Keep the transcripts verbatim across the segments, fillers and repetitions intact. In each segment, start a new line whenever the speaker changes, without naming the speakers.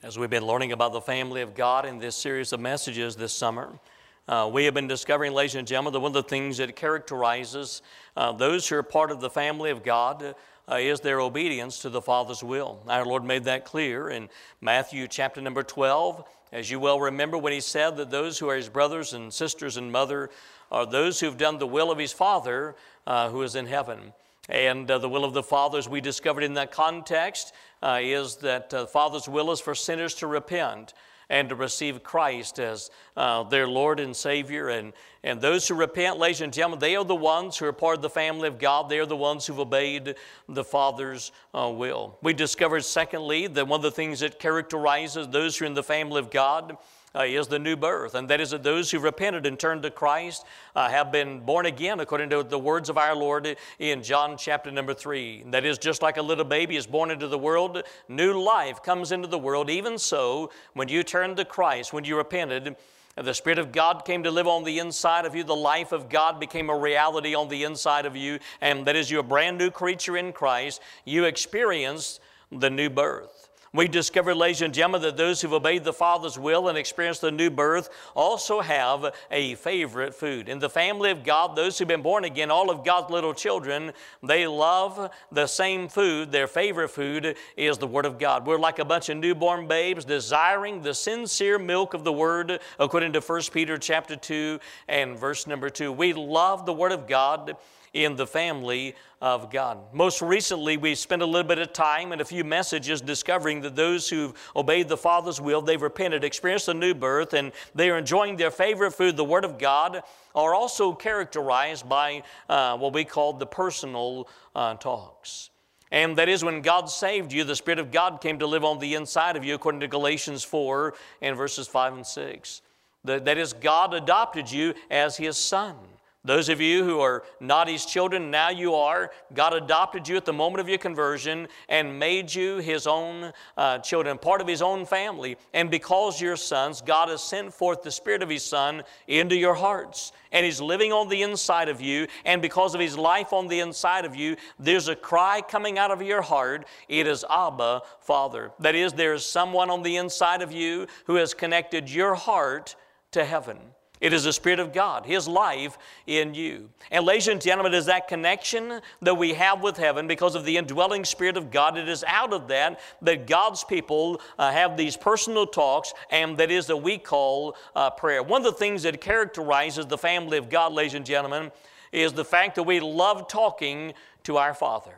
As we've been learning about the family of God in this series of messages this summer, uh, we have been discovering, ladies and gentlemen, that one of the things that characterizes uh, those who are part of the family of God uh, is their obedience to the Father's will. Our Lord made that clear in Matthew chapter number twelve, as you well remember, when He said that those who are His brothers and sisters and mother are those who have done the will of His Father uh, who is in heaven. And uh, the will of the Father, as we discovered in that context, uh, is that uh, the Father's will is for sinners to repent and to receive Christ as uh, their Lord and Savior. And, and those who repent, ladies and gentlemen, they are the ones who are part of the family of God. They are the ones who've obeyed the Father's uh, will. We discovered, secondly, that one of the things that characterizes those who are in the family of God Uh, is the new birth, and that is that those who repented and turned to Christ uh, have been born again, according to the words of our Lord in John chapter number three. And that is, just like a little baby is born into the world, new life comes into the world. Even so, when you turned to Christ, when you repented, the Spirit of God came to live on the inside of you. The life of God became a reality on the inside of you, and that is, you're a brand new creature in Christ. You experienced the new birth. We discovered, ladies and gentlemen, that those who've obeyed the Father's will and experienced the new birth also have a favorite food. In the family of God, those who've been born again, all of God's little children, they love the same food. Their favorite food is the Word of God. We're like a bunch of newborn babes desiring the sincere milk of the Word, according to First Peter chapter two and verse number two. We love the Word of God in the family of God. Most recently, we spent a little bit of time and a few messages discovering that those who've obeyed the Father's will, they've repented, experienced a new birth, and they are enjoying their favorite food, the Word of God, are also characterized by uh, what we call the personal uh, talks. And that is, when God saved you, the Spirit of God came to live on the inside of you, according to Galatians four and verses five and six. That is, God adopted you as His son. Those of you who are not His children, now you are. God adopted you at the moment of your conversion and made you His own uh, children, part of His own family. And because you're sons, God has sent forth the Spirit of His Son into your hearts. And He's living on the inside of you. And because of His life on the inside of you, there's a cry coming out of your heart. It is, Abba, Father. That is, there is someone on the inside of you who has connected your heart to heaven. It is the Spirit of God, His life in you. And ladies and gentlemen, it is that connection that we have with heaven because of the indwelling Spirit of God. It is out of that that God's people uh, have these personal talks, and that is that we call uh, prayer. One of the things that characterizes the family of God, ladies and gentlemen, is the fact that we love talking to our Father.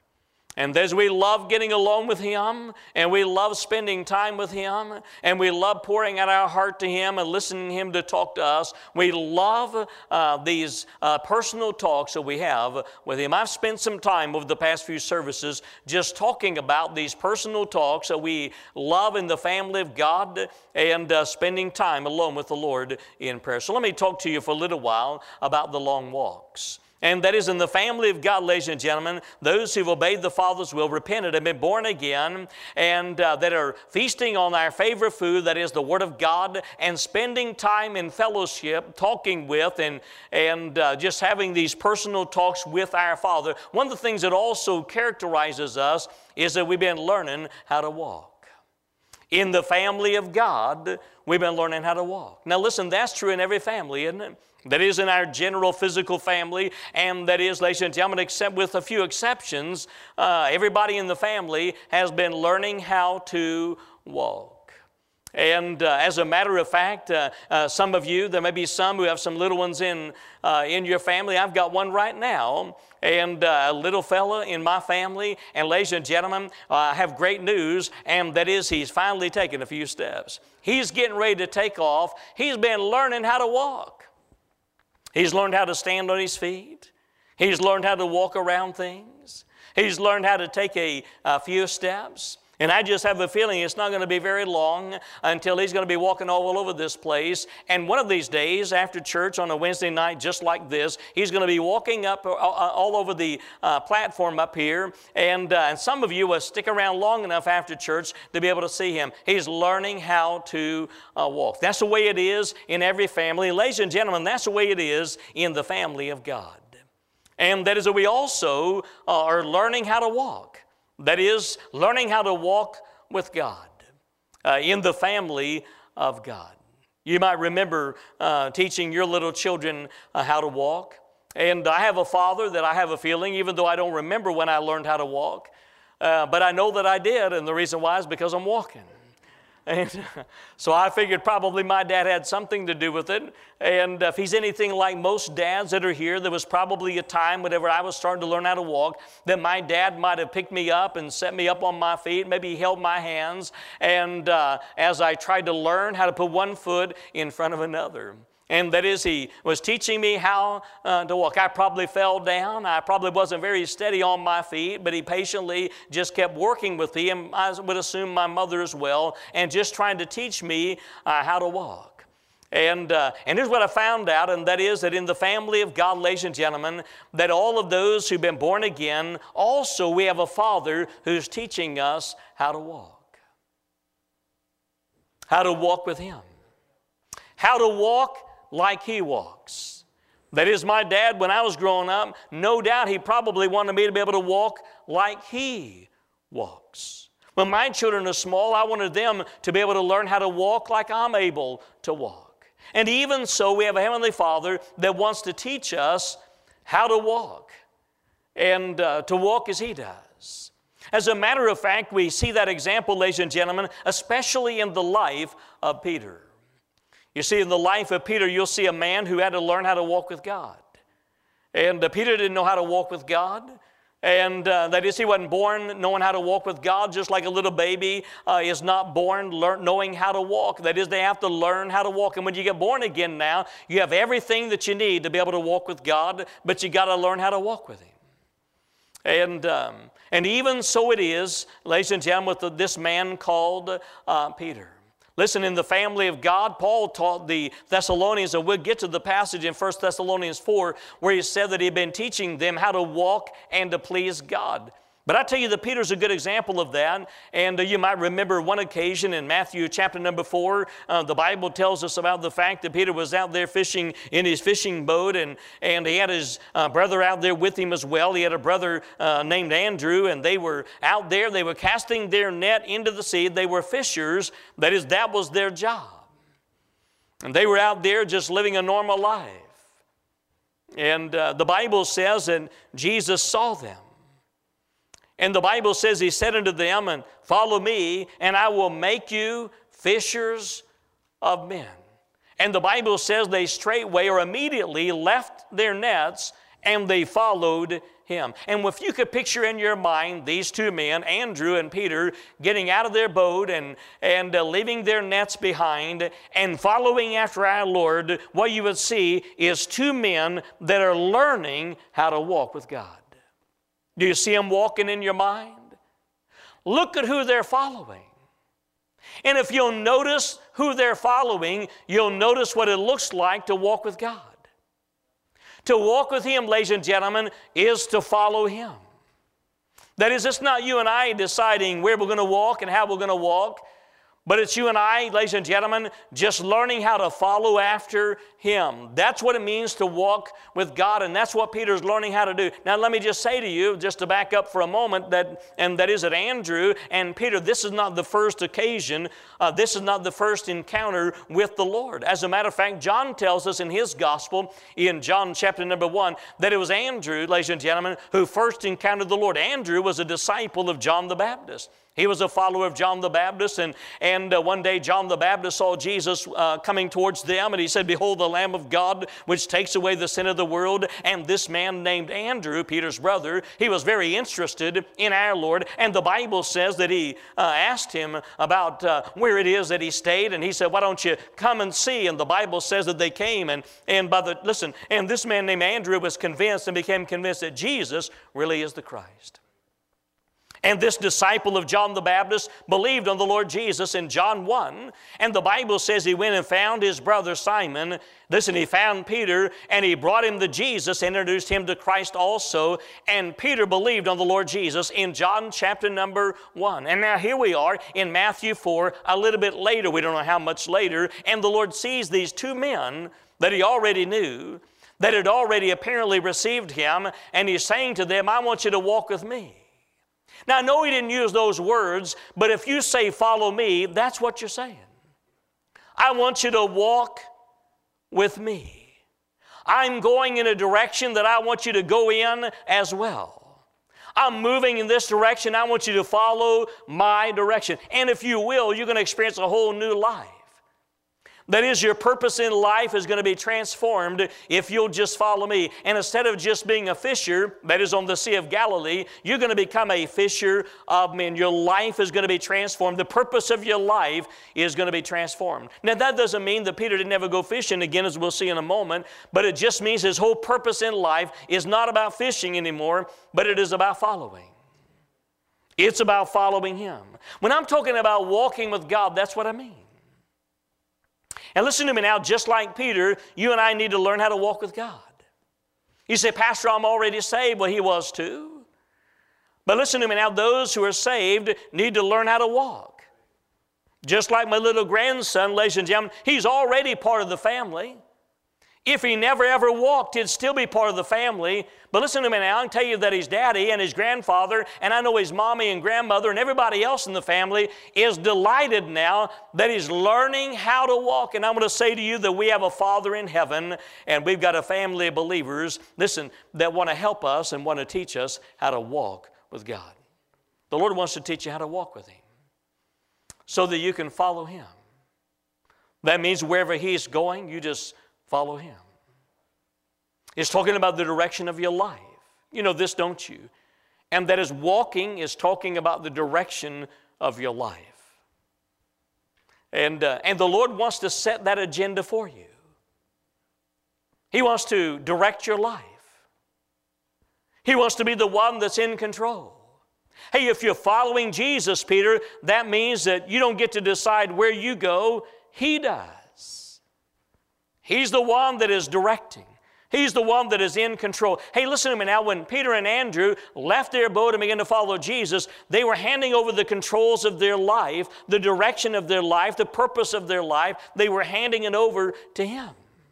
And as we love getting along with Him, and we love spending time with Him, and we love pouring out our heart to Him and listening to Him to talk to us, we love uh, these uh, personal talks that we have with Him. I've spent some time over the past few services just talking about these personal talks that we love in the family of God, and uh, spending time alone with the Lord in prayer. So let me talk to you for a little while about the long walks. And that is, in the family of God, ladies and gentlemen, those who've obeyed the Father's will, repented, and been born again, and uh, that are feasting on our favorite food, that is the Word of God, and spending time in fellowship, talking with, and, and uh, just having these personal talks with our Father. One of the things that also characterizes us is that we've been learning how to walk. In the family of God, we've been learning how to walk. Now listen, that's true in every family, isn't it? That is in our general physical family, and that is, ladies and gentlemen, except with a few exceptions, uh, everybody in the family has been learning how to walk. And uh, as a matter of fact, uh, uh, some of you, there may be some who have some little ones in, uh, in your family. I've got one right now, and uh, a little fella in my family. And ladies and gentlemen, uh, I have great news, and that is, he's finally taken a few steps. He's getting ready to take off. He's been learning how to walk. He's learned how to stand on his feet. He's learned how to walk around things. He's learned how to take a, a few steps. And I just have a feeling it's not going to be very long until he's going to be walking all over this place. And one of these days, after church on a Wednesday night just like this, he's going to be walking up all over the uh, platform up here. And, uh, and some of you will stick around long enough after church to be able to see him. He's learning how to uh, walk. That's the way it is in every family. Ladies and gentlemen, that's the way it is in the family of God. And that is that we also uh, are learning how to walk. That is, learning how to walk with God. uh, in the family of God. You might remember uh, teaching your little children uh, how to walk. And I have a father that I have a feeling, even though I don't remember when I learned how to walk, uh, but I know that I did, and the reason why is because I'm walking. And so I figured probably my dad had something to do with it. And if he's anything like most dads that are here, there was probably a time whenever I was starting to learn how to walk that my dad might have picked me up and set me up on my feet. Maybe he held my hands. And uh, as I tried to learn how to put one foot in front of another. And that is, he was teaching me how uh, to walk. I probably fell down. I probably wasn't very steady on my feet, but he patiently just kept working with me, and I would assume my mother as well, and just trying to teach me uh, how to walk. And, uh, and here's what I found out, and that is that in the family of God, ladies and gentlemen, that all of those who've been born again, also we have a Father who's teaching us how to walk. How to walk with Him. How to walk like He walks. That is, my dad, when I was growing up, no doubt he probably wanted me to be able to walk like He walks. When my children are small, I wanted them to be able to learn how to walk like I'm able to walk. And even so, we have a Heavenly Father that wants to teach us how to walk, and uh, to walk as He does. As a matter of fact, we see that example, ladies and gentlemen, especially in the life of Peter. You see, in the life of Peter, you'll see a man who had to learn how to walk with God. And uh, Peter didn't know how to walk with God. And uh, that is, he wasn't born knowing how to walk with God, just like a little baby uh, is not born learn, knowing how to walk. That is, they have to learn how to walk. And when you get born again now, you have everything that you need to be able to walk with God, but you got to learn how to walk with Him. And, um, and even so it is, ladies and gentlemen, with the, this man called uh, Peter. Listen, in the family of God, Paul taught the Thessalonians, and we'll get to the passage in First Thessalonians four, where he said that he had been teaching them how to walk and to please God. But I tell you that Peter's a good example of that. And uh, you might remember one occasion in Matthew chapter number four, uh, the Bible tells us about the fact that Peter was out there fishing in his fishing boat, and, and he had his uh, brother out there with him as well. He had a brother uh, named Andrew, and they were out there. They were casting their net into the sea. They were fishers. That is, that was their job. And they were out there just living a normal life. And uh, the Bible says that Jesus saw them. And the Bible says, He said unto them, and follow me, and I will make you fishers of men. And the Bible says they straightway or immediately left their nets, and they followed Him. And if you could picture in your mind these two men, Andrew and Peter, getting out of their boat and, and uh, leaving their nets behind and following after our Lord, what you would see is two men that are learning how to walk with God. Do you see them walking in your mind? Look at who they're following. And if you'll notice who they're following, you'll notice what it looks like to walk with God. To walk with Him, ladies and gentlemen, is to follow Him. That is, it's not you and I deciding where we're going to walk and how we're going to walk, but it's you and I, ladies and gentlemen, just learning how to follow after Him. That's what it means to walk with God, and that's what Peter's learning how to do. Now, let me just say to you, just to back up for a moment, that, and that is that Andrew and Peter, this is not the first occasion, uh, this is not the first encounter with the Lord. As a matter of fact, John tells us in his gospel, in John chapter number one, that it was Andrew, ladies and gentlemen, who first encountered the Lord. Andrew was a disciple of John the Baptist. He was a follower of John the Baptist, and, and uh, one day John the Baptist saw Jesus uh, coming towards them, and he said, "Behold, the Lamb of God, which takes away the sin of the world." And this man named Andrew, Peter's brother, he was very interested in our Lord, and the Bible says that he uh, asked him about uh, where it is that he stayed, and he said, "Why don't you come and see?" And the Bible says that they came, and, and by the, listen, and this man named Andrew was convinced and became convinced that Jesus really is the Christ. And this disciple of John the Baptist believed on the Lord Jesus in John one. And the Bible says he went and found his brother Simon. Listen, he found Peter, and he brought him to Jesus, introduced him to Christ also. And Peter believed on the Lord Jesus in John chapter number one. And now here we are in Matthew four, a little bit later. We don't know how much later. And the Lord sees these two men that He already knew, that had already apparently received Him. And He's saying to them, "I want you to walk with me." Now, I know he didn't use those words, but if you say, follow me, that's what you're saying. I want you to walk with me. I'm going in a direction that I want you to go in as well. I'm moving in this direction. I want you to follow my direction. And if you will, you're going to experience a whole new life. That is, your purpose in life is going to be transformed if you'll just follow me. And instead of just being a fisher, that is on the Sea of Galilee, you're going to become a fisher of men. Your life is going to be transformed. The purpose of your life is going to be transformed. Now, that doesn't mean that Peter didn't ever go fishing again, as we'll see in a moment, but it just means his whole purpose in life is not about fishing anymore, but it is about following. It's about following him. When I'm talking about walking with God, that's what I mean. And listen to me now, just like Peter, you and I need to learn how to walk with God. You say, Pastor, I'm already saved. Well, he was too. But listen to me now, those who are saved need to learn how to walk. Just like my little grandson, ladies and gentlemen, he's already part of the family. If he never ever walked, he'd still be part of the family. But listen to me now, I can tell you that his daddy and his grandfather, and I know his mommy and grandmother and everybody else in the family is delighted now that he's learning how to walk. And I'm going to say to you that we have a Father in heaven, and we've got a family of believers, listen, that want to help us and want to teach us how to walk with God. The Lord wants to teach you how to walk with him so that you can follow him. That means wherever he's going, you just follow him. It's talking about the direction of your life. You know this, don't you? And that is walking is talking about the direction of your life. And, uh, and the Lord wants to set that agenda for you. He wants to direct your life. He wants to be the one that's in control. Hey, if you're following Jesus, Peter, that means that you don't get to decide where you go. He does. He's the one that is directing. He's the one that is in control. Hey, listen to me now. When Peter and Andrew left their boat and began to follow Jesus, they were handing over the controls of their life, the direction of their life, the purpose of their life. They were handing it over to him.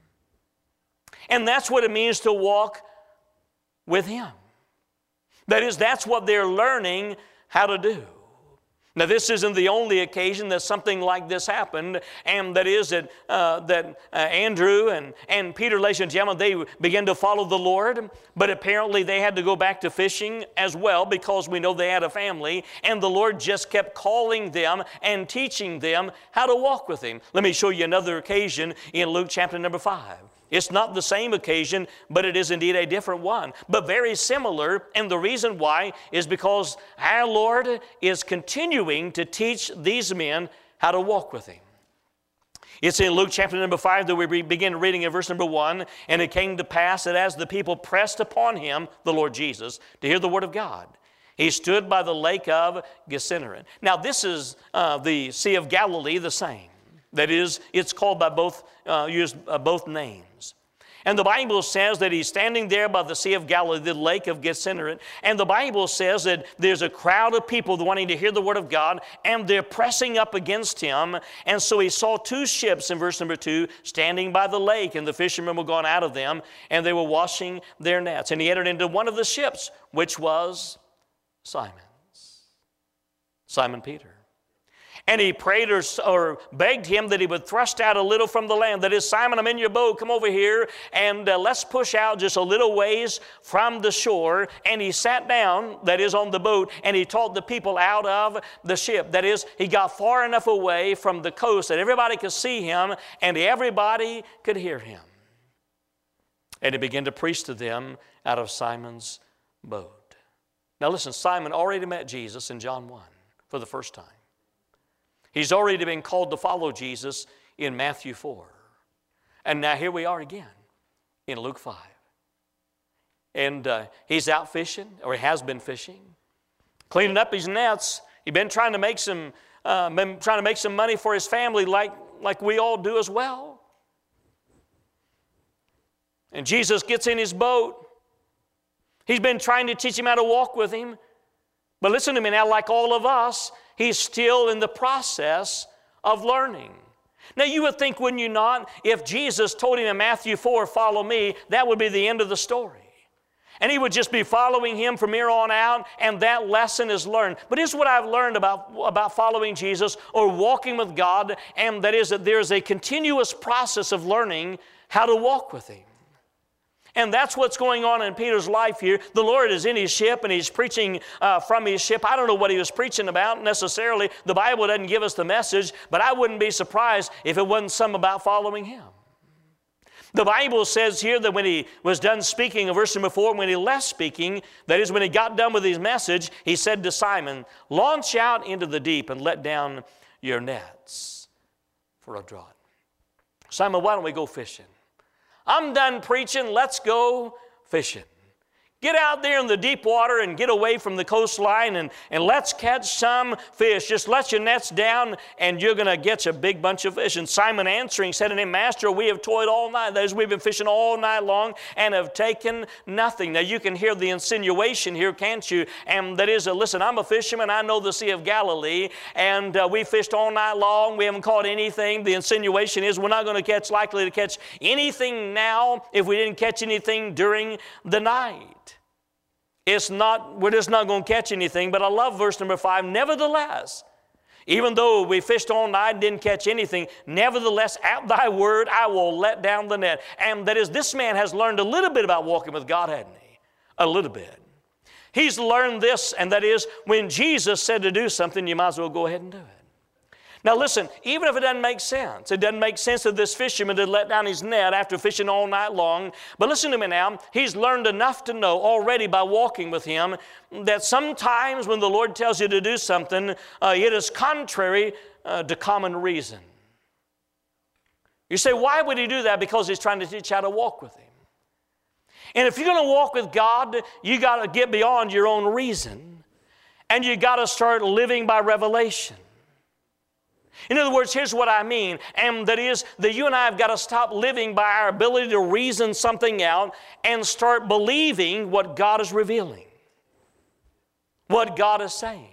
And that's what it means to walk with him. That is, that's what they're learning how to do. Now, this isn't the only occasion that something like this happened, and that is that, uh, that uh, Andrew and, and Peter, ladies and gentlemen, they began to follow the Lord, but apparently they had to go back to fishing as well because we know they had a family, and the Lord just kept calling them and teaching them how to walk with him. Let me show you another occasion in Luke chapter number five. It's not the same occasion, but it is indeed a different one, but very similar. And the reason why is because our Lord is continuing to teach these men how to walk with him. It's in Luke chapter number five that we begin reading in verse number one. And it came to pass that as the people pressed upon him, the Lord Jesus, to hear the word of God, he stood by the lake of Gennesaret. Now this is uh, the Sea of Galilee, the same. That is, it's called by both, uh, used uh, both names. And the Bible says that he's standing there by the Sea of Galilee, the lake of Gennesaret. And the Bible says that there's a crowd of people wanting to hear the word of God, and they're pressing up against him. And so he saw two ships in verse number two standing by the lake, and the fishermen were gone out of them, and they were washing their nets. And he entered into one of the ships, which was Simon's, Simon Peter. And he prayed or, or begged him that he would thrust out a little from the land. That is, Simon, I'm in your boat. Come over here and uh, let's push out just a little ways from the shore. And he sat down, that is, on the boat, and he taught the people out of the ship. That is, he got far enough away from the coast that everybody could see him and everybody could hear him. And he began to preach to them out of Simon's boat. Now listen, Simon already met Jesus in John one for the first time. He's already been called to follow Jesus in Matthew four. And now here we are again in Luke five. And uh, he's out fishing, or he has been fishing, cleaning up his nets. He's been trying to make some, uh, been trying to make some money for his family like, like we all do as well. And Jesus gets in his boat. He's been trying to teach him how to walk with him. But listen to me now, like all of us, he's still in the process of learning. Now you would think, wouldn't you not, if Jesus told him in Matthew four, follow me, that would be the end of the story. And he would just be following him from here on out, and that lesson is learned. But here's what I've learned about, about following Jesus or walking with God, and that is that there's a continuous process of learning how to walk with him. And that's what's going on in Peter's life here. The Lord is in his ship, and he's preaching uh, from his ship. I don't know what he was preaching about necessarily. The Bible doesn't give us the message, but I wouldn't be surprised if it wasn't some about following him. The Bible says here that when he was done speaking, in verse number four, when he left speaking, that is when he got done with his message, he said to Simon, launch out into the deep and let down your nets for a draught. Simon, why don't we go fishing? I'm done preaching, let's go fishing. Get out there in the deep water and get away from the coastline and, and let's catch some fish. Just let your nets down and you're going to get a big bunch of fish. And Simon answering said to him, Master, we have toiled all night. That is, we've been fishing all night long and have taken nothing. Now you can hear the insinuation here, can't you? And that is, uh, listen, I'm a fisherman. I know the Sea of Galilee. And uh, we fished all night long. We haven't caught anything. The insinuation is we're not going to catch, likely to catch anything now if we didn't catch anything during the night. It's not, we're just not going to catch anything, but I love verse number five. Nevertheless, even though we fished all night and didn't catch anything, nevertheless, at thy word, I will let down the net. And that is, this man has learned a little bit about walking with God, hadn't he? A little bit. He's learned this, and that is, when Jesus said to do something, you might as well go ahead and do it. Now listen, even if it doesn't make sense, it doesn't make sense that this fisherman did let down his net after fishing all night long, but listen to me now, he's learned enough to know already by walking with him that sometimes when the Lord tells you to do something, uh, it is contrary uh, to common reason. You say, why would he do that? Because he's trying to teach how to walk with him. And if you're going to walk with God, you got to get beyond your own reason, and you got to start living by revelation. In other words, here's what I mean, and that is that you and I have got to stop living by our ability to reason something out and start believing what God is revealing, what God is saying.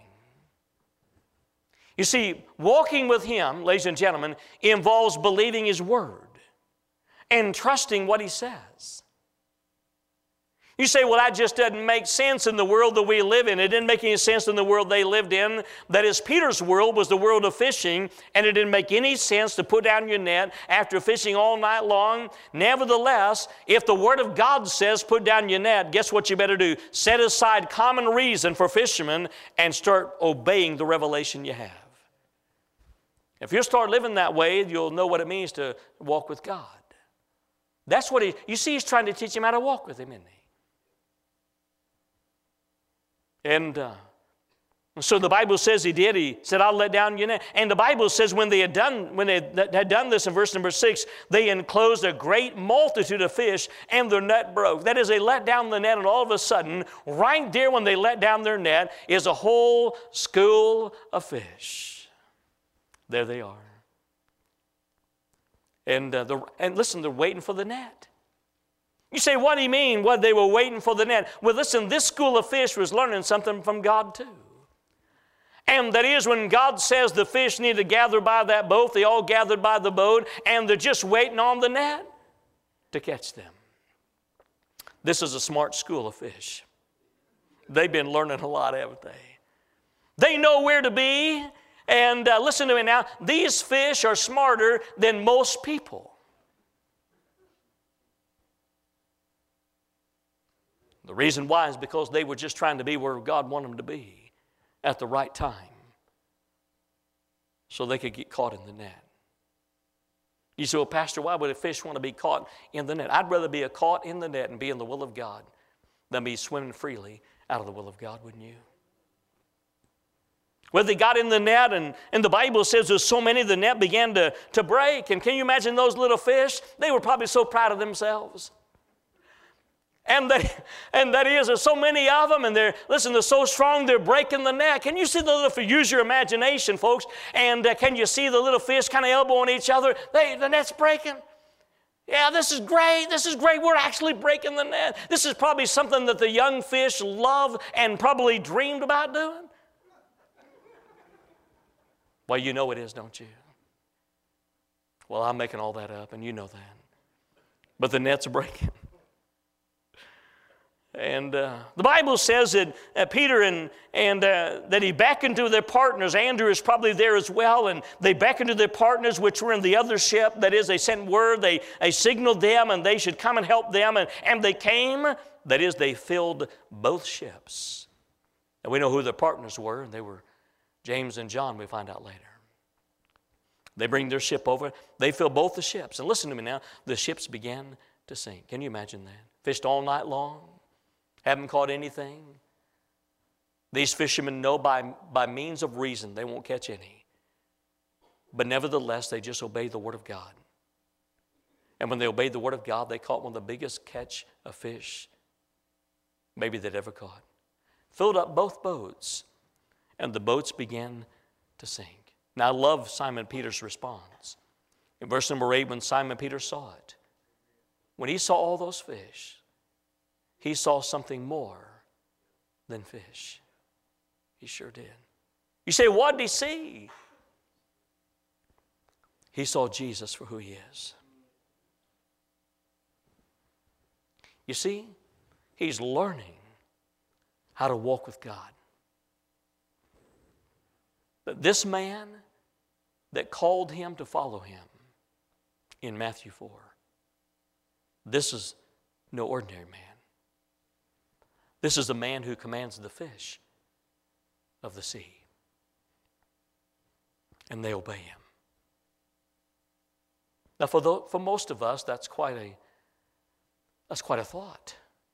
You see, walking with Him, ladies and gentlemen, involves believing His Word and trusting what He says. You say, well, that just doesn't make sense in the world that we live in. It didn't make any sense in the world they lived in. That is, Peter's world was the world of fishing, and it didn't make any sense to put down your net after fishing all night long. Nevertheless, if the Word of God says put down your net, guess what you better do? Set aside common reason for fishermen and start obeying the revelation you have. If you start living that way, you'll know what it means to walk with God. That's what he, you see, he's trying to teach him how to walk with him, isn't he? And uh, so the Bible says he did. He said, I'll let down your net. And the Bible says when they had done, when they had done this in verse number six, they enclosed a great multitude of fish and their net broke. That is, they let down the net, and all of a sudden, right there when they let down their net, is a whole school of fish. There they are. And, uh, the, and listen, they're waiting for the net. You say, what do you mean? What, they were waiting for the net? Well, listen, this school of fish was learning something from God too. And that is, when God says the fish need to gather by that boat, they all gathered by the boat, and they're just waiting on the net to catch them. This is a smart school of fish. They've been learning a lot, haven't they? They know where to be, and uh, listen to me now, these fish are smarter than most people. The reason why is because they were just trying to be where God wanted them to be at the right time so they could get caught in the net. You say, well, Pastor, why would a fish want to be caught in the net? I'd rather be caught in the net and be in the will of God than be swimming freely out of the will of God, wouldn't you? Well, they got in the net, and, and the Bible says there's so many, the net began to, to break. And can you imagine those little fish? They were probably so proud of themselves. And that, and that is, there's so many of them, and they're, listen, they're so strong, they're breaking the net. Can you see the little, use your imagination, folks, and uh, can you see the little fish kind of elbowing each other? They, the net's breaking. Yeah, this is great, this is great, we're actually breaking the net. This is probably something that the young fish love and probably dreamed about doing. Well, you know it is, don't you? Well, I'm making all that up, and you know that. But the net's breaking. And uh, the Bible says that uh, Peter and, and uh, that he beckoned to their partners. Andrew is probably there as well. And they beckoned to their partners which were in the other ship. That is, they sent word, they, they signaled them, and they should come and help them. And, and they came. That is, they filled both ships. And we know who their partners were. And they were James and John, we find out later. They bring their ship over. They fill both the ships. And listen to me now. The ships began to sink. Can you imagine that? Fished all night long. Haven't caught anything. These fishermen know by, by means of reason they won't catch any. But nevertheless, they just obeyed the Word of God. And when they obeyed the Word of God, they caught one of the biggest catch of fish maybe they'd ever caught. Filled up both boats, and the boats began to sink. Now, I love Simon Peter's response. In verse number eight, when Simon Peter saw it, when he saw all those fish, he saw something more than fish. He sure did. You say, what did he see? He saw Jesus for who he is. You see, he's learning how to walk with God. But this man that called him to follow him in Matthew four, this is no ordinary man. This is the man who commands the fish of the sea. And they obey him. Now, for, the, for most of us, that's quite a that's quite a thought.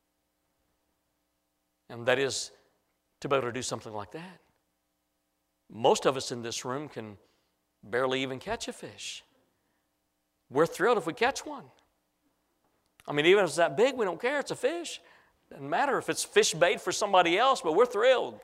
And that is to be able to do something like that. Most of us in this room can barely even catch a fish. We're thrilled if we catch one. I mean, even if it's that big, we don't care. It's a fish. Doesn't matter if it's fish bait for somebody else, but we're thrilled.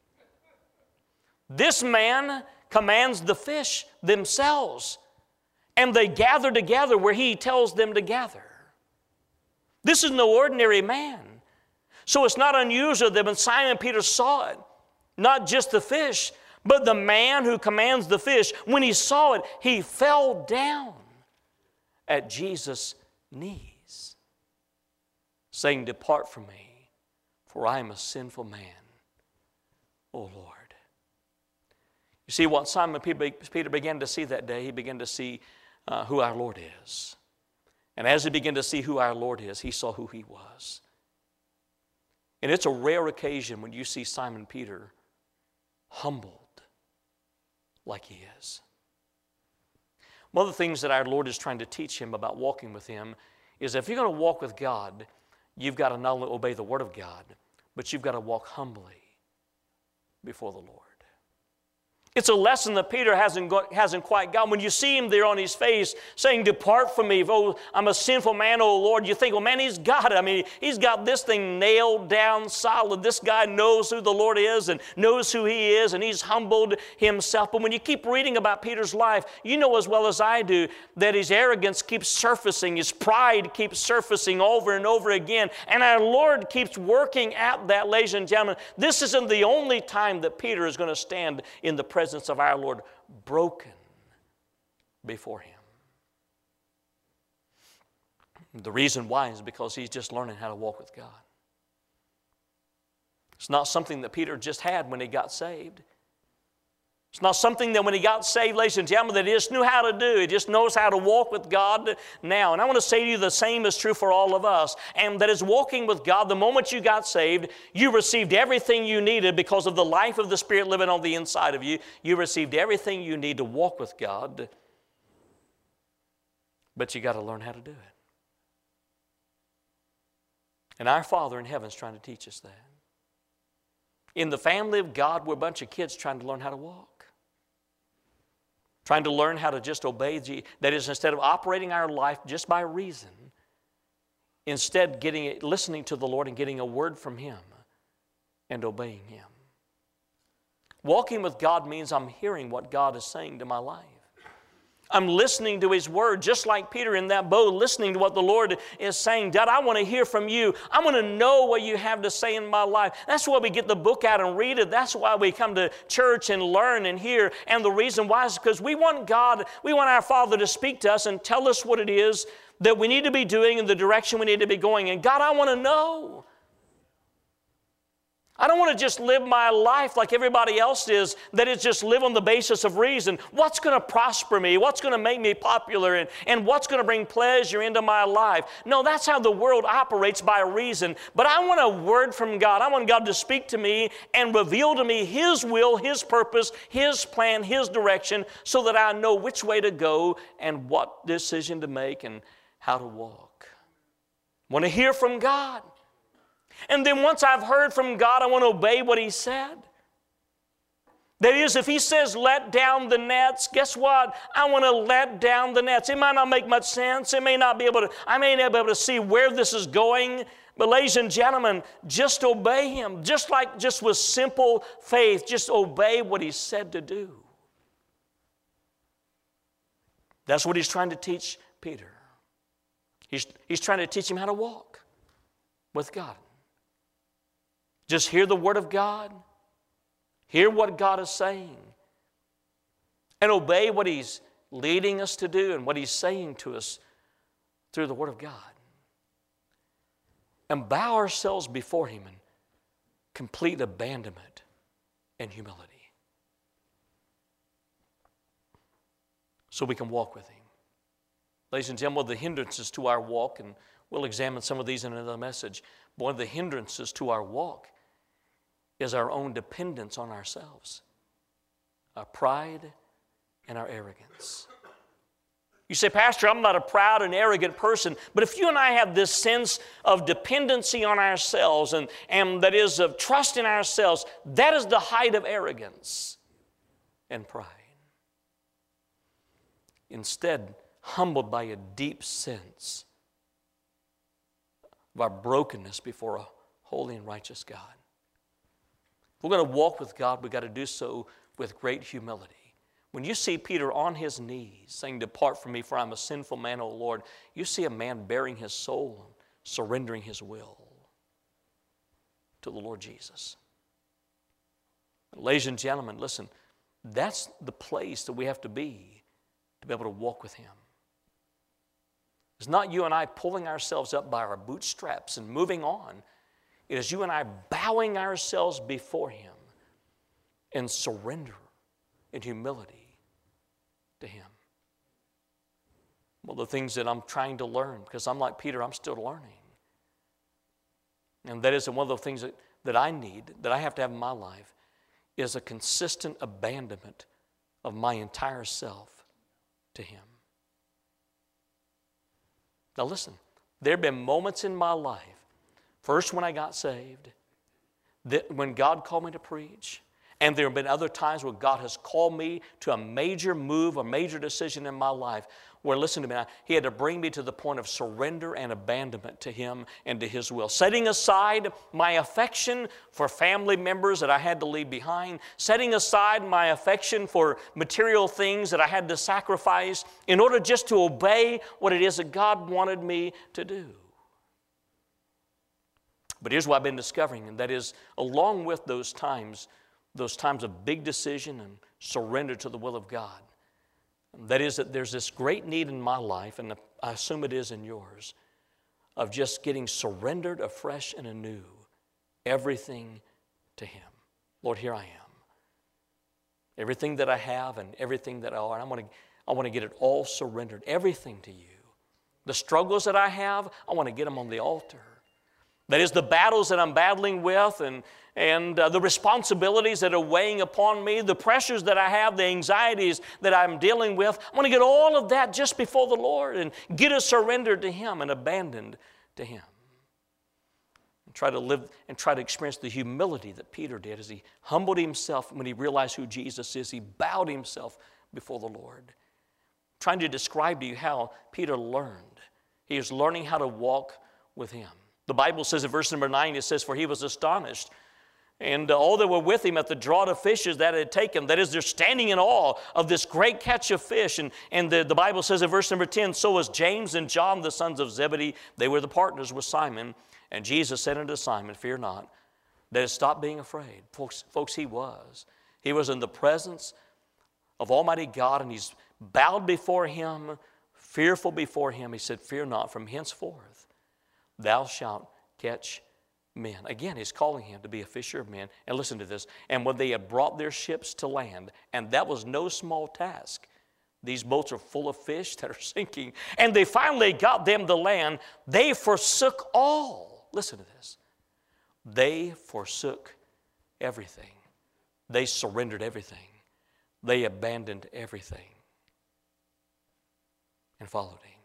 This man commands the fish themselves, and they gather together where he tells them to gather. This is no ordinary man. So it's not unusual that when Simon Peter saw it, not just the fish, but the man who commands the fish, when he saw it, he fell down at Jesus' knees, saying, "Depart from me, for I am a sinful man, O Lord." You see, what Simon Peter began to see that day, he began to see uh, who our Lord is. And as he began to see who our Lord is, he saw who he was. And it's a rare occasion when you see Simon Peter humbled like he is. One of the things that our Lord is trying to teach him about walking with him is if you're going to walk with God, you've got to not only obey the Word of God, but you've got to walk humbly before the Lord. It's a lesson that Peter hasn't, got, hasn't quite got. When you see him there on his face saying, "Depart from me, oh, I'm a sinful man, oh Lord," you think, well, man, he's got it. I mean, he's got this thing nailed down solid. This guy knows who the Lord is and knows who he is, and he's humbled himself. But when you keep reading about Peter's life, you know as well as I do that his arrogance keeps surfacing. His pride keeps surfacing over and over again. And our Lord keeps working at that, ladies and gentlemen. This isn't the only time that Peter is going to stand in the presence of our Lord broken before him. The reason why is because he's just learning how to walk with God. It's not something that Peter just had when he got saved. It's not something that when he got saved, ladies and gentlemen, that he just knew how to do. He just knows how to walk with God now. And I want to say to you the same is true for all of us. And that is walking with God. The moment you got saved, you received everything you needed because of the life of the Spirit living on the inside of you. You received everything you need to walk with God. But you got to learn how to do it. And our Father in heaven is trying to teach us that. In the family of God, we're a bunch of kids trying to learn how to walk. Trying to learn how to just obey. That is, instead of operating our life just by reason, instead getting, listening to the Lord and getting a word from Him and obeying Him. Walking with God means I'm hearing what God is saying to my life. I'm listening to His Word, just like Peter in that boat, listening to what the Lord is saying. "Dad, I want to hear from you. I want to know what you have to say in my life." That's why we get the book out and read it. That's why we come to church and learn and hear. And the reason why is because we want God, we want our Father to speak to us and tell us what it is that we need to be doing in the direction we need to be going. And God, I want to know. I don't want to just live my life like everybody else is, that is just live on the basis of reason. What's going to prosper me? What's going to make me popular? And, and what's going to bring pleasure into my life? No, that's how the world operates, by reason. But I want a word from God. I want God to speak to me and reveal to me His will, His purpose, His plan, His direction, so that I know which way to go and what decision to make and how to walk. I want to hear from God. And then once I've heard from God, I want to obey what He said. That is, if He says let down the nets, guess what? I want to let down the nets. It might not make much sense. It may not be able to, I may not be able to see where this is going. But ladies and gentlemen, just obey Him. Just like just with simple faith, just obey what He said to do. That's what He's trying to teach Peter. He's, he's trying to teach him how to walk with God. Just hear the Word of God. Hear what God is saying. And obey what He's leading us to do and what He's saying to us through the Word of God. And bow ourselves before Him in complete abandonment and humility. So we can walk with Him. Ladies and gentlemen, one of the hindrances to our walk, and we'll examine some of these in another message, but one of the hindrances to our walk is our own dependence on ourselves, our pride and our arrogance. You say, Pastor, I'm not a proud and arrogant person, but if you and I have this sense of dependency on ourselves, and, and that is of trust in ourselves, that is the height of arrogance and pride. Instead, humbled by a deep sense of our brokenness before a holy and righteous God. If we're going to walk with God, we've got to do so with great humility. When you see Peter on his knees saying, depart from me, for I'm a sinful man, O Lord, you see a man bearing his soul and surrendering his will to the Lord Jesus. Ladies and gentlemen, listen, that's the place that we have to be to be able to walk with Him. It's not you and I pulling ourselves up by our bootstraps and moving on. It is you and I bowing ourselves before Him in surrender and humility to Him. One of the things that I'm trying to learn, because I'm like Peter, I'm still learning. And that is one of the things that, that I need, that I have to have in my life, is a consistent abandonment of my entire self to Him. Now listen, there have been moments in my life, first when I got saved, that when God called me to preach, and there have been other times where God has called me to a major move, a major decision in my life, where, listen to me now, He had to bring me to the point of surrender and abandonment to Him and to His will. Setting aside my affection for family members that I had to leave behind, setting aside my affection for material things that I had to sacrifice in order just to obey what it is that God wanted me to do. But here's what I've been discovering, and that is, along with those times, those times of big decision and surrender to the will of God, that is that there's this great need in my life, and I assume it is in yours, of just getting surrendered afresh and anew, everything to Him. Lord, here I am. Everything that I have and everything that I are, I want to, I want to get it all surrendered, everything to You. The struggles that I have, I want to get them on the altar. That is, the battles that I'm battling with and, and uh, the responsibilities that are weighing upon me, the pressures that I have, the anxieties that I'm dealing with. I want to get all of that just before the Lord and get it surrendered to Him and abandoned to Him. And try to live and try to experience the humility that Peter did as he humbled himself when he realized who Jesus is. He bowed himself before the Lord. I'm trying to describe to you how Peter learned. He was learning how to walk with Him. The Bible says in verse number nine, it says, for he was astonished, and all that were with him at the draught of fishes that had taken. That is, they're standing in awe of this great catch of fish. And, and the, the Bible says in verse number ten, so was James and John, the sons of Zebedee. They were the partners with Simon. And Jesus said unto Simon, fear not. That is, stop being afraid. Folks, folks, he was. He was in the presence of Almighty God, and he's bowed before Him, fearful before Him. He said, fear not, from henceforth thou shalt catch men. Again, he's calling him to be a fisher of men. And listen to this. And when they had brought their ships to land, and that was no small task. These boats are full of fish that are sinking. And they finally got them to land. They forsook all. Listen to this. They forsook everything. They surrendered everything. They abandoned everything and followed him.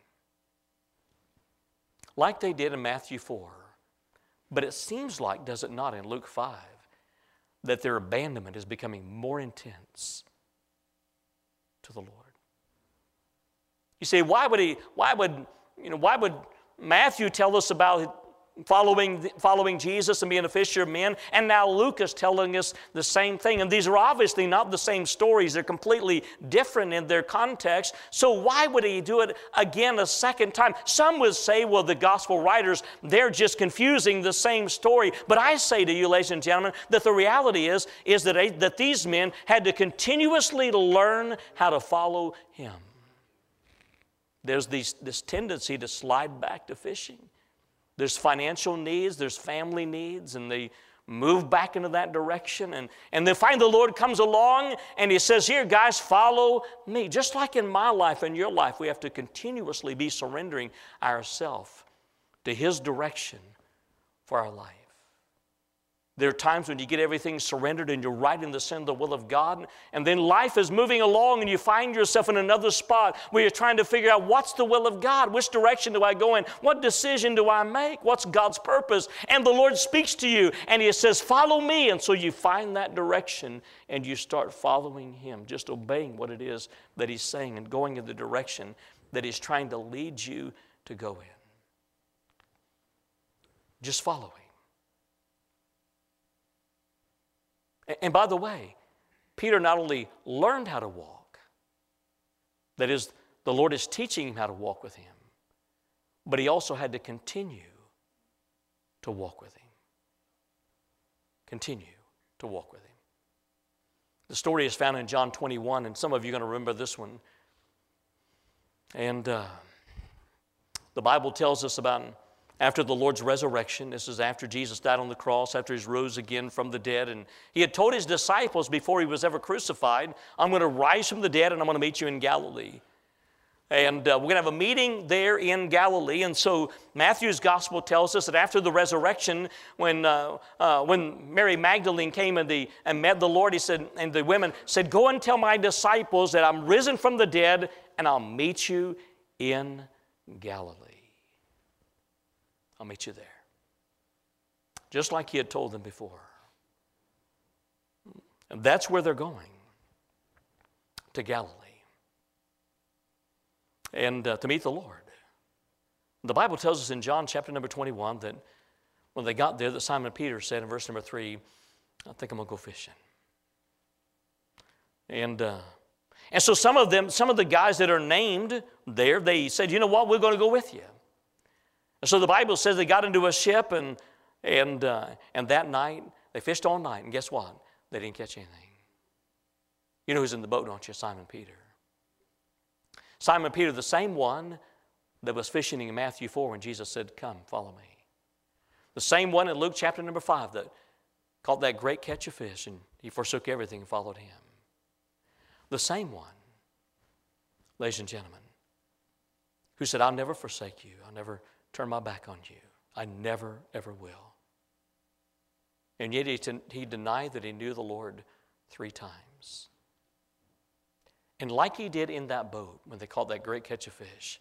Like they did in Matthew four. But it seems like, does it not, in Luke five, that their abandonment is becoming more intense to the Lord. You say, why would he, why would, you know, why would Matthew tell us about following, following Jesus and being a fisher of men, and now Luke is telling us the same thing? And these are obviously not the same stories. They're completely different in their context. So why would he do it again a second time? Some would say, well, the gospel writers, they're just confusing the same story. But I say to you, ladies and gentlemen, that the reality is, is that, they, that these men had to continuously learn how to follow him. There's these, this tendency to slide back to fishing. There's financial needs, there's family needs, and they move back into that direction. And, and then finally the Lord comes along and he says, here, guys, follow me. Just like in my life and your life, we have to continuously be surrendering ourselves to his direction for our life. There are times when you get everything surrendered and you're right in the center of the will of God, and then life is moving along and you find yourself in another spot where you're trying to figure out what's the will of God, which direction do I go in, what decision do I make, what's God's purpose, and the Lord speaks to you and he says, follow me, and so you find that direction and you start following him, just obeying what it is that he's saying and going in the direction that he's trying to lead you to go in. Just follow him. And by the way, Peter not only learned how to walk, that is, the Lord is teaching him how to walk with him, but he also had to continue to walk with him. Continue to walk with him. The story is found in John twenty-one, and some of you are going to remember this one. And uh, the Bible tells us about after the Lord's resurrection. This is after Jesus died on the cross, after he rose again from the dead. And he had told his disciples before he was ever crucified, I'm going to rise from the dead and I'm going to meet you in Galilee. And uh, we're going to have a meeting there in Galilee. And so Matthew's gospel tells us that after the resurrection, when, uh, uh, when Mary Magdalene came and, the, and met the Lord, he said, and the women said, go and tell my disciples that I'm risen from the dead and I'll meet you in Galilee. I'll meet you there. Just like he had told them before. And that's where they're going, to Galilee. And uh, to meet the Lord. The Bible tells us in John chapter number twenty-one that when they got there, that Simon Peter said in verse number three, I think I'm going to go fishing. And, uh, and so some of them, some of the guys that are named there, they said, you know what, we're going to go with you. And so the Bible says they got into a ship, and, and, uh, and that night, they fished all night, and guess what? They didn't catch anything. You know who's in the boat, don't you? Simon Peter. Simon Peter, the same one that was fishing in Matthew four when Jesus said, come, follow me. The same one in Luke chapter number five that caught that great catch of fish, and he forsook everything and followed him. The same one, ladies and gentlemen, who said, I'll never forsake you. I'll never turn my back on you. I never, ever will. And yet he, he denied that he knew the Lord three times. And like he did in that boat when they caught that great catch of fish,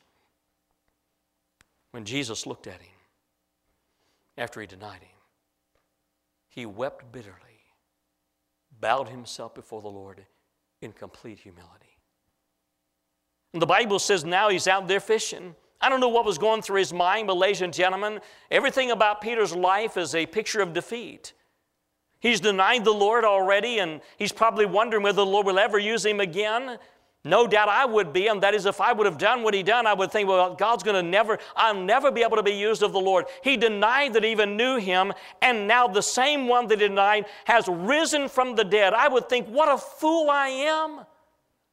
when Jesus looked at him after he denied him, he wept bitterly, bowed himself before the Lord in complete humility. And the Bible says now he's out there fishing. I don't know what was going through his mind, but ladies and gentlemen, everything about Peter's life is a picture of defeat. He's denied the Lord already, and he's probably wondering whether the Lord will ever use him again. No doubt I would be, and that is if I would have done what he done, I would think, well, God's going to never, I'll never be able to be used of the Lord. He denied that he even knew him, and now the same one that he denied has risen from the dead. I would think, what a fool I am.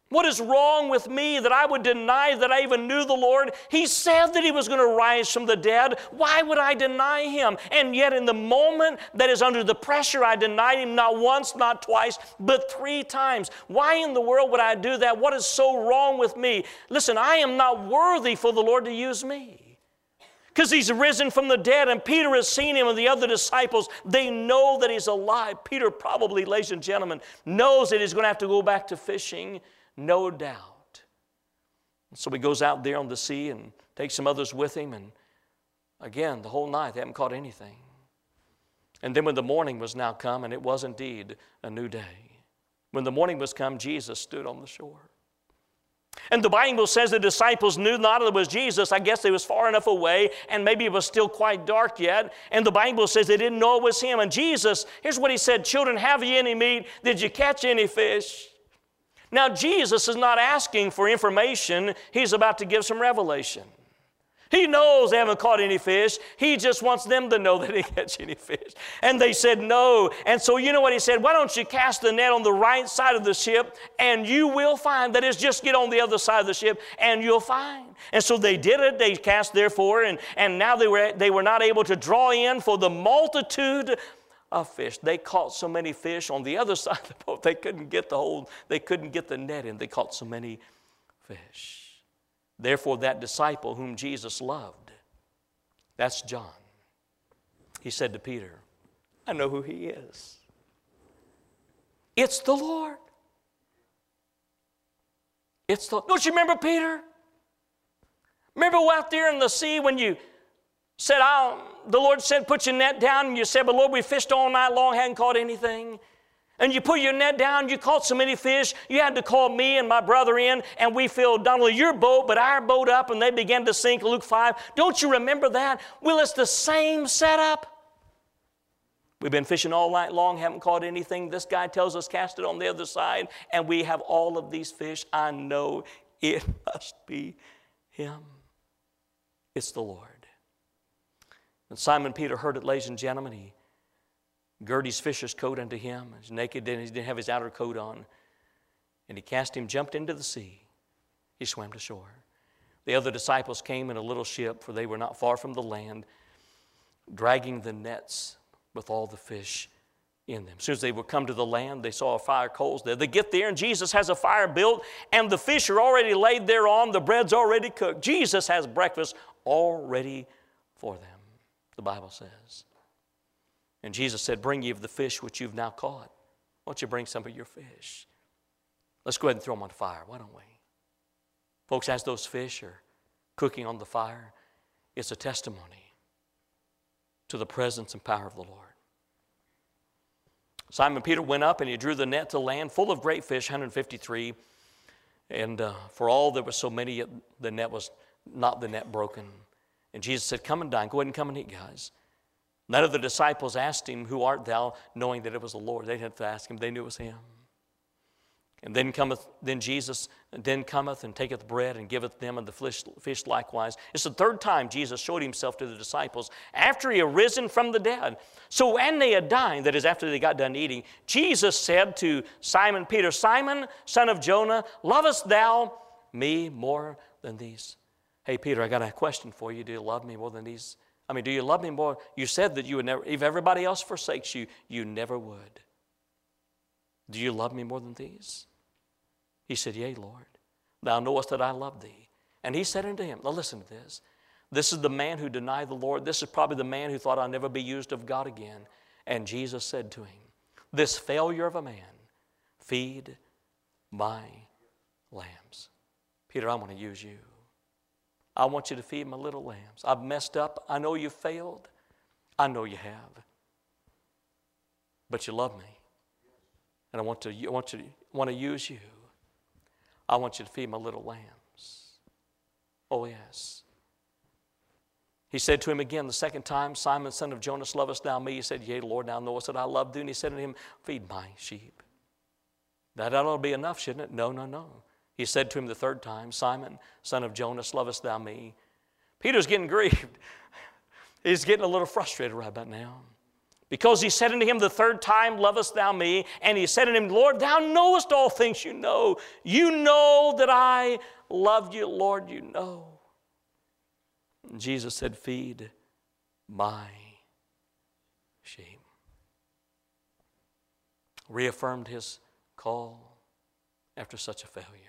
What is wrong with me that I would deny that I even knew the Lord? He said that He was going to rise from the dead. Why would I deny Him? And yet in the moment that is under the pressure, I denied Him not once, not twice, but three times. Why in the world would I do that? What is so wrong with me? Listen, I am not worthy for the Lord to use me. Because He's risen from the dead, and Peter has seen Him, and the other disciples, they know that He's alive. Peter probably, ladies and gentlemen, knows that he's going to have to go back to fishing. No doubt. So he goes out there on the sea and takes some others with him. And again, the whole night they haven't caught anything. And then when the morning was now come, and it was indeed a new day. When the morning was come, Jesus stood on the shore. And the Bible says the disciples knew not that it was Jesus. I guess they was far enough away, and maybe it was still quite dark yet. And the Bible says they didn't know it was Him. And Jesus, here's what He said, "Children, have ye any meat? Did you catch any fish?" Now, Jesus is not asking for information. He's about to give some revelation. He knows they haven't caught any fish. He just wants them to know that He catch any fish. And they said no. And so you know what He said? Why don't you cast the net on the right side of the ship and you will find. That is, just get on the other side of the ship and you'll find. And so they did it. They cast therefore, and, and now they were, they were not able to draw in for the multitude of fish. They caught so many fish on the other side of the boat, they couldn't get the whole, they couldn't get the net in. They caught so many fish. Therefore, that disciple whom Jesus loved, that's John. He said to Peter, "I know who He is. It's the Lord. It's the, don't you remember Peter? Remember out there in the sea when you said, I'll, the Lord said, put your net down, and you said, but Lord, we fished all night long, hadn't caught anything. And you put your net down, you caught so many fish, you had to call me and my brother in, and we filled not only your boat, but our boat up, and they began to sink, Luke five. Don't you remember that? Well, it's the same setup. We've been fishing all night long, haven't caught anything. This guy tells us cast it on the other side, and we have all of these fish. I know it must be Him. It's the Lord. And Simon Peter heard it, ladies and gentlemen. He girded his fisher's coat unto him. He's naked, and he didn't have his outer coat on. And he cast him, jumped into the sea. He swam to shore. The other disciples came in a little ship, for they were not far from the land, dragging the nets with all the fish in them. As soon as they would come to the land, they saw a fire coals there. They get there, and Jesus has a fire built, and the fish are already laid thereon. The bread's already cooked. Jesus has breakfast already for them, the Bible says. And Jesus said, bring ye of the fish which you've now caught. Why don't you bring some of your fish? Let's go ahead and throw them on the fire, why don't we? Folks, as those fish are cooking on the fire, it's a testimony to the presence and power of the Lord. Simon Peter went up and he drew the net to land full of great fish, one hundred fifty-three. And uh, for all there were so many, the net was not the net broken. And Jesus said, come and dine. Go ahead and come and eat, guys. None of the disciples asked him, who art thou, knowing that it was the Lord. They didn't have to ask him. They knew it was him. And then cometh, then Jesus then cometh and taketh bread and giveth them and the fish, fish likewise. It's the third time Jesus showed himself to the disciples after he had risen from the dead. So when they had dined, that is after they got done eating, Jesus said to Simon Peter, Simon, son of Jonah, lovest thou me more than these? Hey, Peter, I got a question for you. Do you love me more than these? I mean, do you love me more? You said that you would never, if everybody else forsakes you, you never would. Do you love me more than these? He said, yea, Lord. Thou knowest that I love thee. And he said unto him, now listen to this. This is the man who denied the Lord. This is probably the man who thought I'll never be used of God again. And Jesus said to him, this failure of a man, feed my lambs. Peter, I want to use you. I want you to feed my little lambs. I've messed up. I know you failed. I know you have. But you love me. And I want to, I want, you, I want to use you. I want you to feed my little lambs. Oh, yes. He said to him again the second time, Simon, son of Jonas, lovest thou me? He said, yea, Lord, thou knowest that I love thee. And he said to him, feed my sheep. That ought to be enough, shouldn't it? No, no, no. He said to him the third time, Simon, son of Jonas, lovest thou me? Peter's getting grieved. He's getting a little frustrated right about now. Because he said unto him the third time, Lovest thou me? And he said unto him, Lord, thou knowest all things. You know. You know that I love you, Lord, you know. And Jesus said, Feed my sheep. Reaffirmed his call after such a failure.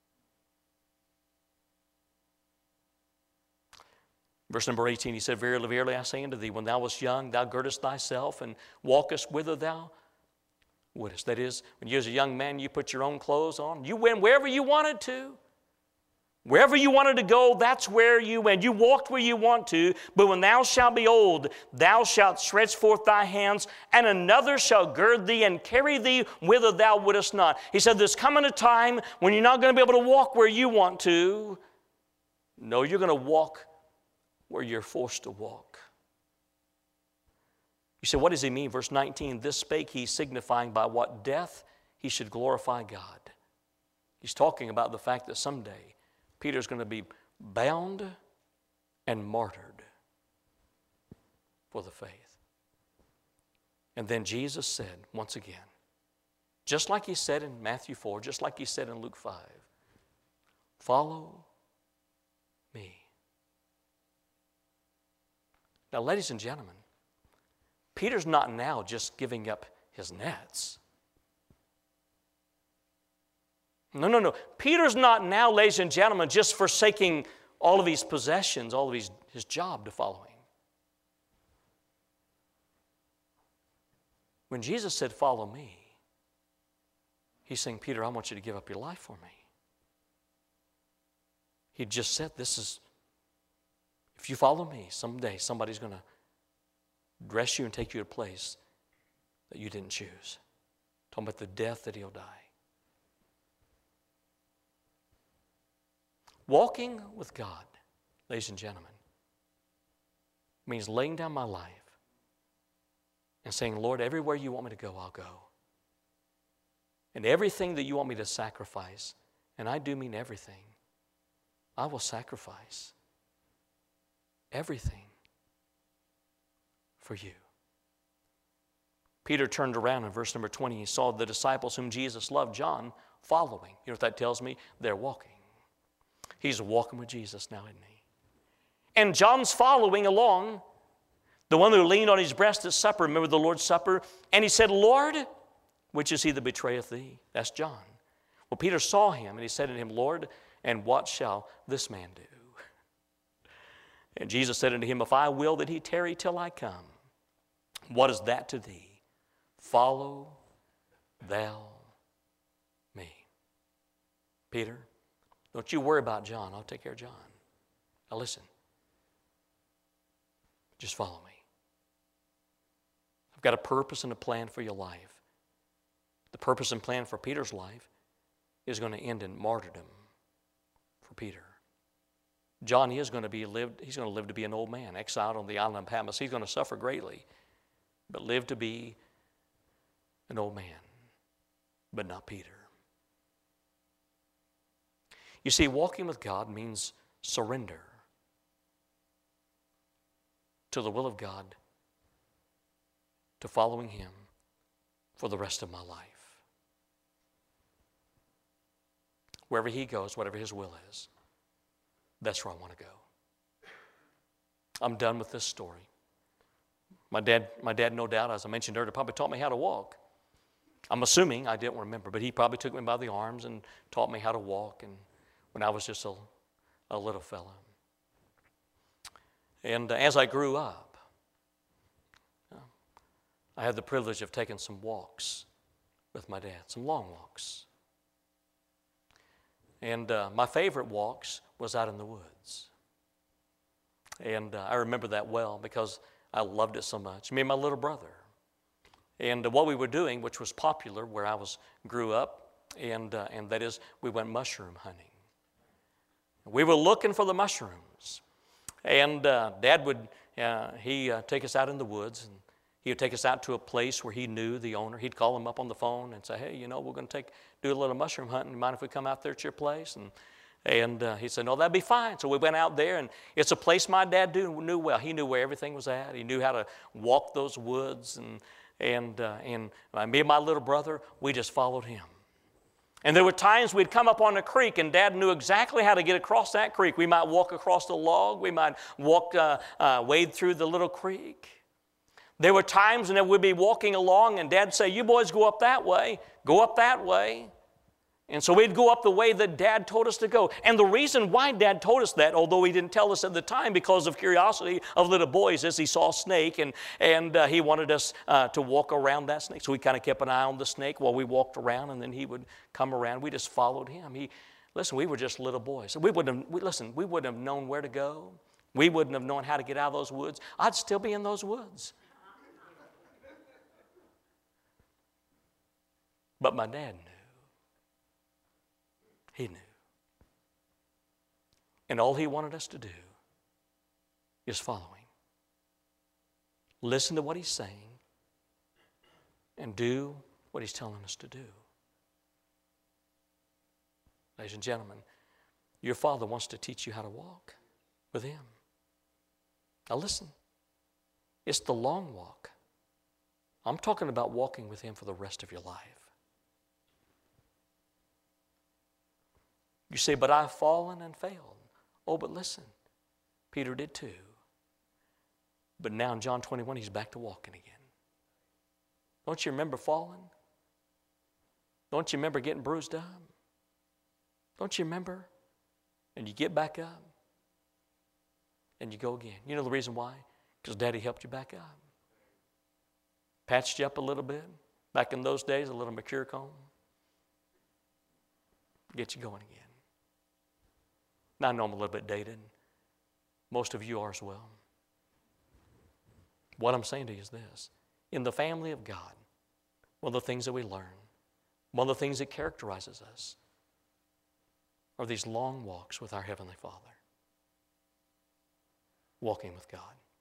Verse number eighteen, he said, Verily, verily, I say unto thee, when thou wast young, thou girdest thyself and walkest whither thou wouldest. That is, when you as a young man, you put your own clothes on. You went wherever you wanted to. Wherever you wanted to go, that's where you went. You walked where you want to, but when thou shalt be old, thou shalt stretch forth thy hands, and another shall gird thee and carry thee whither thou wouldest not. He said, there's coming a time when you're not going to be able to walk where you want to. No, you're going to walk where you're forced to walk. You say, what does he mean? Verse nineteen, this spake he, signifying by what death he should glorify God. He's talking about the fact that someday Peter's going to be bound and martyred for the faith. And then Jesus said, once again, just like he said in Matthew four, just like he said in Luke five, follow me. Now, ladies and gentlemen, Peter's not now just giving up his nets. No, no, no. Peter's not now, ladies and gentlemen, just forsaking all of his possessions, all of his, his job to follow him. When Jesus said, follow me, he's saying, Peter, I want you to give up your life for me. He just said, this is, if you follow me, someday somebody's going to dress you and take you to a place that you didn't choose. Talking about the death that he'll die. Walking with God, ladies and gentlemen, means laying down my life and saying, Lord, everywhere you want me to go, I'll go. And everything that you want me to sacrifice, and I do mean everything, I will sacrifice everything for you. Peter turned around in verse number twenty. He saw the disciples whom Jesus loved, John, following. You know what that tells me? They're walking. He's walking with Jesus now, isn't he? And John's following along, the one who leaned on his breast at supper. Remember the Lord's Supper? And he said, Lord, which is he that betrayeth thee? That's John. Well, Peter saw him, and he said to him, Lord, and what shall this man do? And Jesus said unto him, if I will that he tarry till I come, what is that to thee? Follow thou me. Peter, don't you worry about John. I'll take care of John. Now listen. Just follow me. I've got a purpose and a plan for your life. The purpose and plan for Peter's life is going to end in martyrdom for Peter. John, he is going to be lived, he's going to live to be an old man, exiled on the island of Patmos. He's going to suffer greatly, but live to be an old man, but not Peter. You see, walking with God means surrender to the will of God, to following him for the rest of my life. Wherever he goes, whatever his will is, that's where I want to go. I'm done with this story. My dad, my dad, no doubt, as I mentioned earlier, probably taught me how to walk. I'm assuming, I didn't remember, but he probably took me by the arms and taught me how to walk, and when I was just a, a little fella. And uh, as I grew up, uh, I had the privilege of taking some walks with my dad, some long walks. And uh, my favorite walks was out in the woods. And uh, I remember that well because I loved it so much. Me and my little brother. And uh, what we were doing, which was popular where I was grew up, and, uh, and that is we went mushroom hunting. We were looking for the mushrooms. And uh, Dad would, uh, he uh, take us out in the woods, and he would take us out to a place where he knew the owner. He'd call him up on the phone and say, hey, you know, we're going to take do a little mushroom hunting. You mind if we come out there at your place? And And uh, he said, no, that'd be fine. So we went out there, and it's a place my dad do, knew well. He knew where everything was at. He knew how to walk those woods. And, and, uh, and uh, me and my little brother, we just followed him. And there were times we'd come up on the creek, and Dad knew exactly how to get across that creek. We might walk across the log. We might walk, uh, uh, wade through the little creek. There were times when we'd be walking along, and Dad'd say, you boys go up that way, go up that way. And so we'd go up the way that Dad told us to go. And the reason why Dad told us that, although he didn't tell us at the time because of curiosity of little boys, is he saw a snake, and, and uh, he wanted us uh, to walk around that snake. So we kind of kept an eye on the snake while we walked around, and then he would come around. We just followed him. He, listen, we were just little boys. So we wouldn't have, we, listen, we wouldn't have known where to go. We wouldn't have known how to get out of those woods. I'd still be in those woods. But my dad knew. He knew. And all he wanted us to do is follow him. Listen to what he's saying and do what he's telling us to do. Ladies and gentlemen, your Father wants to teach you how to walk with him. Now listen, it's the long walk. I'm talking about walking with him for the rest of your life. You say, but I've fallen and failed. Oh, but listen, Peter did too. But now in John twenty-one, he's back to walking again. Don't you remember falling? Don't you remember getting bruised up? Don't you remember? And you get back up and you go again. You know the reason why? Because Daddy helped you back up. Patched you up a little bit. Back in those days, a little Mercure comb. Get you going again. Now, I know I'm a little bit dated. Most of you are as well. What I'm saying to you is this. In the family of God, one of the things that we learn, one of the things that characterizes us are these long walks with our Heavenly Father. Walking with God.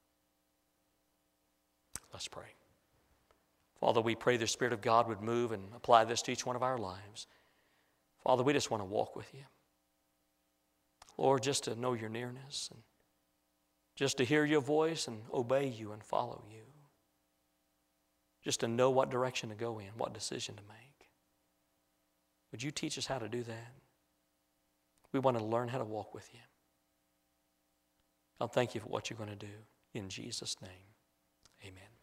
Let's pray. Father, we pray the Spirit of God would move and apply this to each one of our lives. Father, we just want to walk with you. Lord, just to know your nearness and just to hear your voice and obey you and follow you. Just to know what direction to go in, what decision to make. Would you teach us how to do that? We want to learn how to walk with you. I'll thank you for what you're going to do. In Jesus' name, amen.